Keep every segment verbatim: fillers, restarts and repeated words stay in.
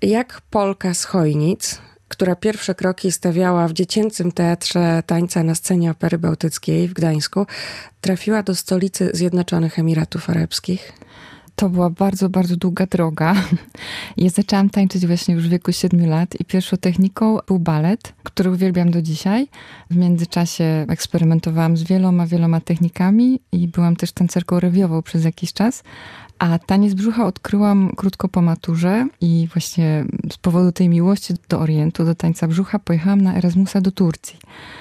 Jak Polka z Chojnic, która pierwsze kroki stawiała w dziecięcym teatrze tańca na scenie Opery Bałtyckiej w Gdańsku, trafiła do stolicy Zjednoczonych Emiratów Arabskich? To była bardzo, bardzo długa droga. Ja zaczęłam tańczyć właśnie już w wieku siedmiu lat i pierwszą techniką był balet, który uwielbiam do dzisiaj. W międzyczasie eksperymentowałam z wieloma, wieloma technikami i byłam też tancerką rewiową przez jakiś czas. A taniec brzucha odkryłam krótko po maturze i właśnie z powodu tej miłości do Orientu, do tańca brzucha pojechałam na Erasmusa do Turcji.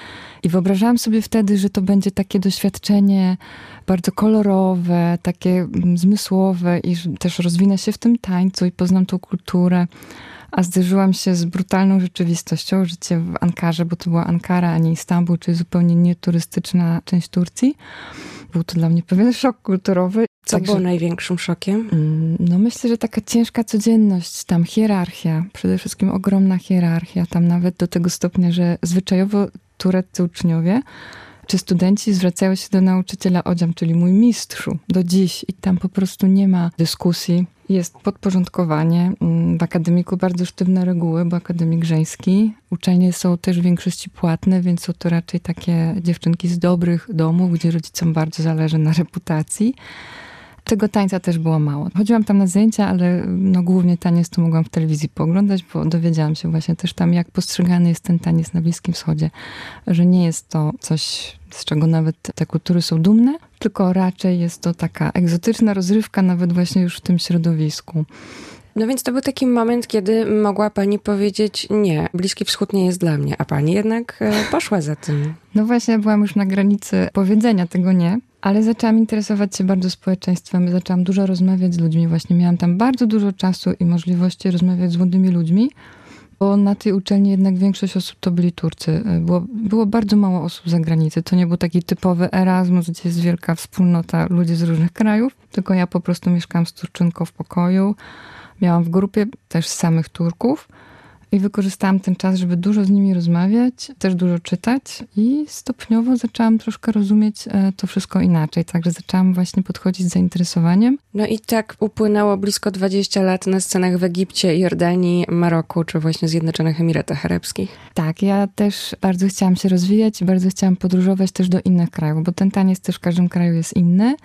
I wyobrażałam sobie wtedy, że to będzie takie doświadczenie bardzo kolorowe, takie zmysłowe i też rozwinę się w tym tańcu i poznam tą kulturę. A zderzyłam się z brutalną rzeczywistością. Życie w Ankarze, bo to była Ankara, a nie Istanbul, czyli zupełnie nieturystyczna część Turcji. Był to dla mnie pewien szok kulturowy. Co Także, było największym szokiem? No myślę, że taka ciężka codzienność, tam hierarchia, przede wszystkim ogromna hierarchia, tam nawet do tego stopnia, że zwyczajowo tureccy uczniowie czy studenci zwracają się do nauczyciela odziam, czyli mój mistrzu, do dziś i tam po prostu nie ma dyskusji. Jest podporządkowanie. W akademiku bardzo sztywne reguły, bo akademik żeński. Uczelnie są też w większości płatne, więc są to raczej takie dziewczynki z dobrych domów, gdzie rodzicom bardzo zależy na reputacji. Tego tańca też było mało. Chodziłam tam na zajęcia, ale no głównie taniec to mogłam w telewizji pooglądać, bo dowiedziałam się właśnie też tam, jak postrzegany jest ten taniec na Bliskim Wschodzie. Że nie jest to coś, z czego nawet te kultury są dumne, tylko raczej jest to taka egzotyczna rozrywka, nawet właśnie już w tym środowisku. No więc to był taki moment, kiedy mogła pani powiedzieć, nie, Bliski Wschód nie jest dla mnie, a pani jednak poszła za tym. No właśnie, byłam już na granicy powiedzenia tego nie, ale zaczęłam interesować się bardzo społeczeństwem, zaczęłam dużo rozmawiać z ludźmi, właśnie miałam tam bardzo dużo czasu i możliwości rozmawiać z młodymi ludźmi, bo na tej uczelni jednak większość osób to byli Turcy. Było, było bardzo mało osób z zagranicy. To nie był taki typowy Erasmus, gdzie jest wielka wspólnota ludzi z różnych krajów, tylko ja po prostu mieszkałam z Turczynką w pokoju. Miałam w grupie też samych Turków i wykorzystałam ten czas, żeby dużo z nimi rozmawiać, też dużo czytać i stopniowo zaczęłam troszkę rozumieć to wszystko inaczej. Także zaczęłam właśnie podchodzić z zainteresowaniem. No i tak upłynęło blisko dwadzieścia lat na scenach w Egipcie, Jordanii, Maroku, czy właśnie Zjednoczonych Emiratach Arabskich. Tak, ja też bardzo chciałam się rozwijać i bardzo chciałam podróżować też do innych krajów, bo ten taniec też w każdym kraju jest inny.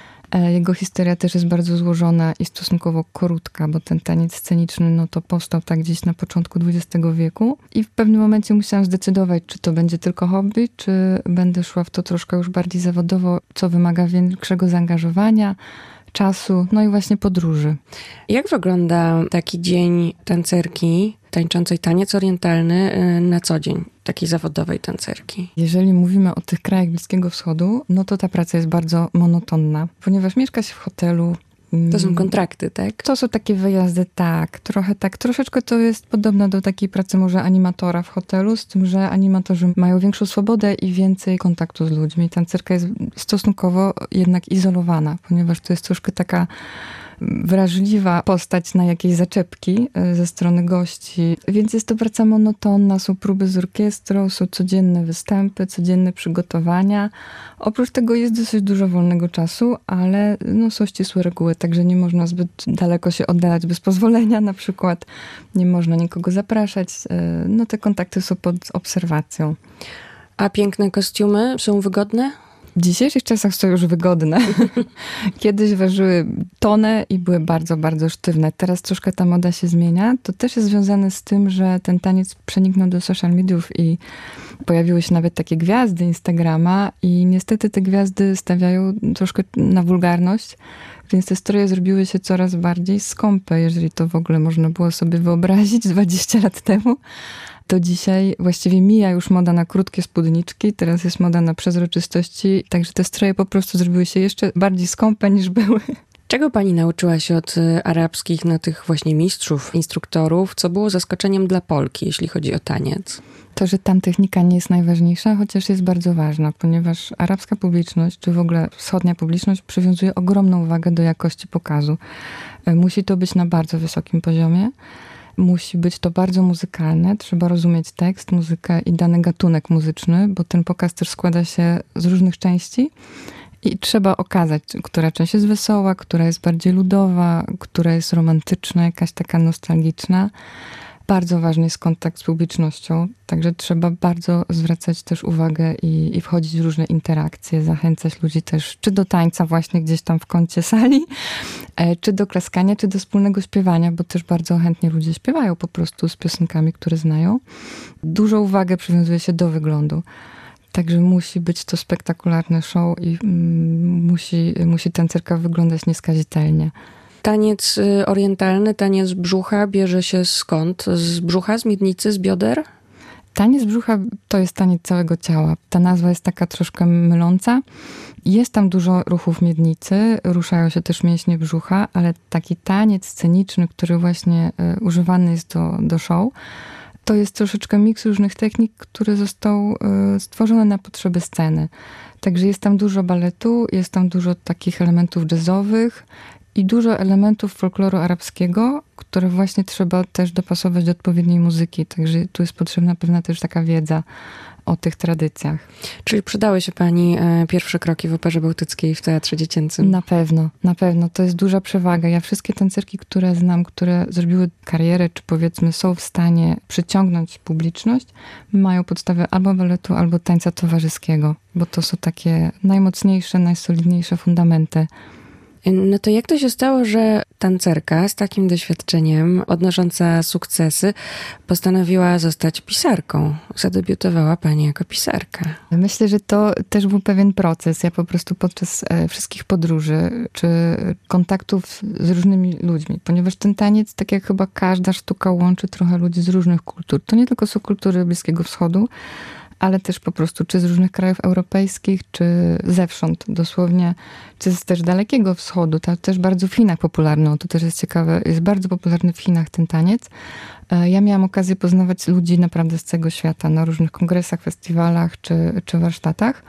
Jego historia też jest bardzo złożona i stosunkowo krótka, bo ten taniec sceniczny no to powstał tak gdzieś na początku dwudziestego wieku i w pewnym momencie musiałam zdecydować, czy to będzie tylko hobby, czy będę szła w to troszkę już bardziej zawodowo, co wymaga większego zaangażowania, czasu, no i właśnie podróży. Jak wygląda taki dzień tancerki tańczącej taniec orientalny na co dzień, takiej zawodowej tancerki? Jeżeli mówimy o tych krajach Bliskiego Wschodu, no to ta praca jest bardzo monotonna, ponieważ mieszka się w hotelu. To są kontrakty, tak? To są takie wyjazdy, tak. Trochę tak. Troszeczkę to jest podobne do takiej pracy może animatora w hotelu, z tym, że animatorzy mają większą swobodę i więcej kontaktu z ludźmi. Tancerka jest stosunkowo jednak izolowana, ponieważ to jest troszkę taka wrażliwa postać na jakieś zaczepki ze strony gości. Więc jest to praca monotonna, są próby z orkiestrą, są codzienne występy, codzienne przygotowania. Oprócz tego jest dosyć dużo wolnego czasu, ale no, są ścisłe reguły, także nie można zbyt daleko się oddalać bez pozwolenia na przykład. Nie można nikogo zapraszać. No te kontakty są pod obserwacją. A piękne kostiumy są wygodne? W dzisiejszych czasach są już wygodne. Kiedyś ważyły tonę i były bardzo, bardzo sztywne. Teraz troszkę ta moda się zmienia. To też jest związane z tym, że ten taniec przeniknął do social mediów i pojawiły się nawet takie gwiazdy Instagrama i niestety te gwiazdy stawiają troszkę na wulgarność, więc te stroje zrobiły się coraz bardziej skąpe, jeżeli to w ogóle można było sobie wyobrazić dwadzieścia lat temu. To dzisiaj właściwie mija już moda na krótkie spódniczki, teraz jest moda na przezroczystości, także te stroje po prostu zrobiły się jeszcze bardziej skąpe niż były. Czego pani nauczyła się od arabskich, no tych właśnie mistrzów, instruktorów, co było zaskoczeniem dla Polki, jeśli chodzi o taniec? To, że tam technika nie jest najważniejsza, chociaż jest bardzo ważna, ponieważ arabska publiczność, czy w ogóle wschodnia publiczność przywiązuje ogromną uwagę do jakości pokazu. Musi to być na bardzo wysokim poziomie. Musi być to bardzo muzykalne, trzeba rozumieć tekst, muzykę i dany gatunek muzyczny, bo ten pokaz też składa się z różnych części I trzeba okazać, która część jest wesoła, która jest bardziej ludowa, która jest romantyczna, jakaś taka nostalgiczna. Bardzo ważny jest kontakt z publicznością, także trzeba bardzo zwracać też uwagę i, i wchodzić w różne interakcje, zachęcać ludzi też, czy do tańca właśnie gdzieś tam w kącie sali, czy do klaskania, czy do wspólnego śpiewania, bo też bardzo chętnie ludzie śpiewają po prostu z piosenkami, które znają. Dużo uwagi przywiązuje się do wyglądu. Także musi być to spektakularne show i mm, musi, musi tancerka wyglądać nieskazitelnie. Taniec orientalny, taniec brzucha bierze się skąd? Z brzucha, z miednicy, z bioder? Taniec brzucha to jest taniec całego ciała. Ta nazwa jest taka troszkę myląca. Jest tam dużo ruchów miednicy, ruszają się też mięśnie brzucha, ale taki taniec sceniczny, który właśnie y, używany jest do, do show, to jest troszeczkę miks różnych technik, który został y, stworzony na potrzeby sceny. Także jest tam dużo baletu, jest tam dużo takich elementów jazzowych i dużo elementów folkloru arabskiego, które właśnie trzeba też dopasować do odpowiedniej muzyki. Także tu jest potrzebna pewna też taka wiedza o tych tradycjach. Czyli przydały się pani e, pierwsze kroki w Operze Bałtyckiej w Teatrze Dziecięcym? Na pewno, na pewno. To jest duża przewaga. Ja wszystkie tancerki, które znam, które zrobiły karierę, czy powiedzmy są w stanie przyciągnąć publiczność, mają podstawę albo baletu, albo tańca towarzyskiego, bo to są takie najmocniejsze, najsolidniejsze fundamenty. No to jak to się stało, że tancerka z takim doświadczeniem, odnosząca sukcesy, postanowiła zostać pisarką? Zadebiutowała pani jako pisarka. Myślę, że to też był pewien proces. Ja po prostu podczas wszystkich podróży, czy kontaktów z różnymi ludźmi, ponieważ ten taniec, tak jak chyba każda sztuka, łączy trochę ludzi z różnych kultur. To nie tylko są kultury Bliskiego Wschodu, ale też po prostu czy z różnych krajów europejskich, czy zewsząd dosłownie, czy z też Dalekiego Wschodu. To też bardzo w Chinach popularny, to też jest ciekawe, jest bardzo popularny w Chinach ten taniec. Ja miałam okazję poznawać ludzi naprawdę z całego świata na różnych kongresach, festiwalach, czy, czy warsztatach.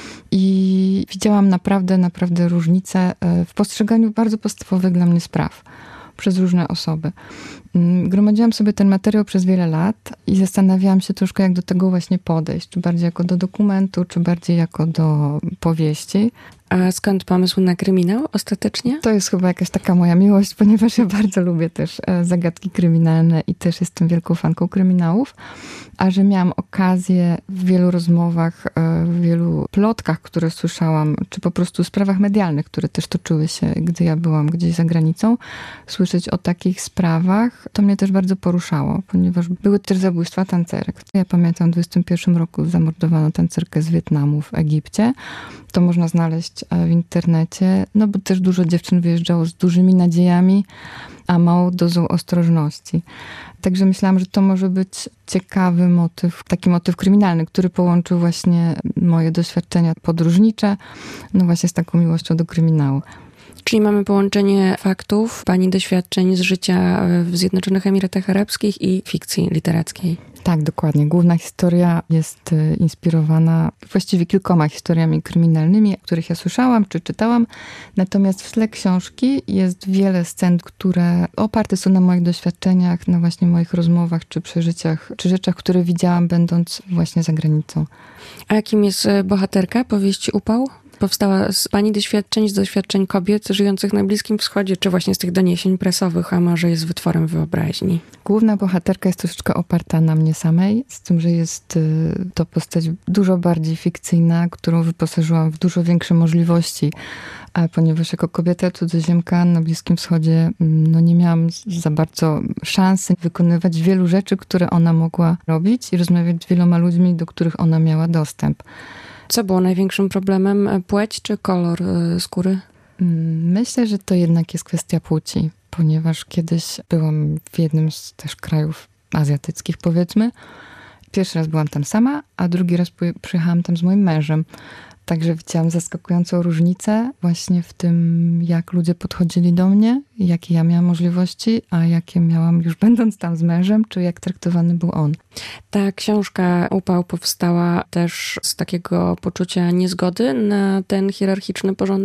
I widziałam naprawdę, naprawdę różnice w postrzeganiu bardzo podstawowych dla mnie spraw przez różne osoby. Gromadziłam sobie ten materiał przez wiele lat i zastanawiałam się troszkę, jak do tego właśnie podejść. Czy bardziej jako do dokumentu, czy bardziej jako do powieści. A skąd pomysł na kryminał ostatecznie? To jest chyba jakaś taka moja miłość, ponieważ ja bardzo lubię też zagadki kryminalne i też jestem wielką fanką kryminałów. A że miałam okazję w wielu rozmowach, w wielu plotkach, które słyszałam, czy po prostu sprawach medialnych, które też toczyły się, gdy ja byłam gdzieś za granicą, słyszeć o takich sprawach, to mnie też bardzo poruszało, ponieważ były też zabójstwa tancerek. Ja pamiętam, w dwudziestym pierwszym roku zamordowano tancerkę z Wietnamu w Egipcie. To można znaleźć w internecie, no bo też dużo dziewczyn wyjeżdżało z dużymi nadziejami, a małą dozą ostrożności. Także myślałam, że to może być ciekawy motyw, taki motyw kryminalny, który połączył właśnie moje doświadczenia podróżnicze, no właśnie z taką miłością do kryminału. Czyli mamy połączenie faktów, pani doświadczeń z życia w Zjednoczonych Emiratach Arabskich i fikcji literackiej. Tak, dokładnie. Główna historia jest inspirowana właściwie kilkoma historiami kryminalnymi, o których ja słyszałam czy czytałam. Natomiast w tle książki jest wiele scen, które oparte są na moich doświadczeniach, na właśnie moich rozmowach czy przeżyciach, czy rzeczach, które widziałam będąc właśnie za granicą. A jakim jest bohaterka powieści Upał? Powstała z pani doświadczeń, z doświadczeń kobiet żyjących na Bliskim Wschodzie, czy właśnie z tych doniesień prasowych, a może jest wytworem wyobraźni? Główna bohaterka jest troszeczkę oparta na mnie samej, z tym, że jest to postać dużo bardziej fikcyjna, którą wyposażyłam w dużo większe możliwości, a ponieważ jako kobieta cudzoziemka na Bliskim Wschodzie no nie miałam za bardzo szansy wykonywać wielu rzeczy, które ona mogła robić i rozmawiać z wieloma ludźmi, do których ona miała dostęp. Co było największym problemem? Płeć czy kolor skóry? Myślę, że to jednak jest kwestia płci, ponieważ kiedyś byłam w jednym z też krajów azjatyckich, powiedzmy. Pierwszy raz byłam tam sama, a drugi raz przyjechałam tam z moim mężem. Także widziałam zaskakującą różnicę właśnie w tym, jak ludzie podchodzili do mnie, jakie ja miałam możliwości, a jakie miałam już będąc tam z mężem, czy jak traktowany był on. Ta książka Upał powstała też z takiego poczucia niezgody na ten hierarchiczny porządek?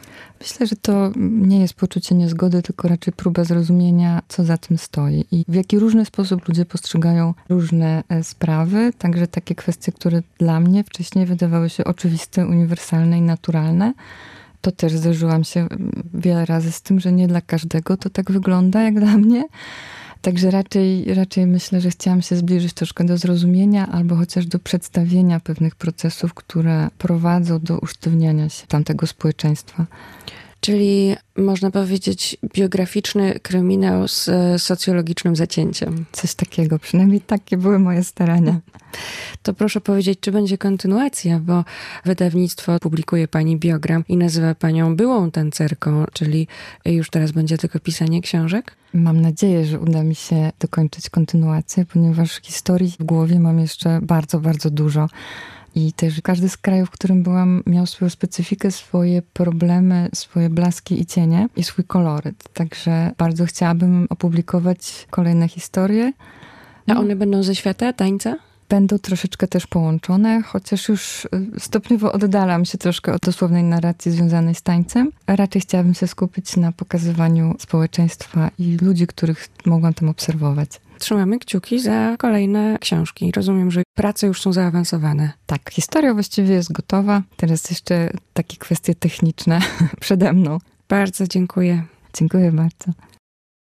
Myślę, że to nie jest poczucie niezgody, tylko raczej próba zrozumienia, co za tym stoi i w jaki różny sposób ludzie postrzegają różne sprawy. Także takie kwestie, które dla mnie wcześniej wydawały się oczywiste, uniwersalne i naturalne. To też zderzyłam się wiele razy z tym, że nie dla każdego to tak wygląda jak dla mnie. Także raczej, raczej myślę, że chciałam się zbliżyć troszkę do zrozumienia albo chociaż do przedstawienia pewnych procesów, które prowadzą do usztywniania się tamtego społeczeństwa. Czyli można powiedzieć biograficzny kryminał z socjologicznym zacięciem. Coś takiego, przynajmniej takie były moje starania. To proszę powiedzieć, czy będzie kontynuacja, bo wydawnictwo publikuje pani biogram i nazywa panią byłą tancerką, czyli już teraz będzie tylko pisanie książek? Mam nadzieję, że uda mi się dokończyć kontynuację, ponieważ historii w głowie mam jeszcze bardzo, bardzo dużo. I też każdy z krajów, w którym byłam, miał swoją specyfikę, swoje problemy, swoje blaski i cienie i swój koloryt. Także bardzo chciałabym opublikować kolejne historie. A one będą ze świata tańca? Będą troszeczkę też połączone, chociaż już stopniowo oddalam się troszkę od dosłownej narracji związanej z tańcem. A raczej chciałabym się skupić na pokazywaniu społeczeństwa i ludzi, których mogłam tam obserwować. Trzymamy kciuki za kolejne książki. Rozumiem, że prace już są zaawansowane. Tak, historia właściwie jest gotowa. Teraz jeszcze takie kwestie techniczne przede mną. Bardzo dziękuję. Dziękuję bardzo.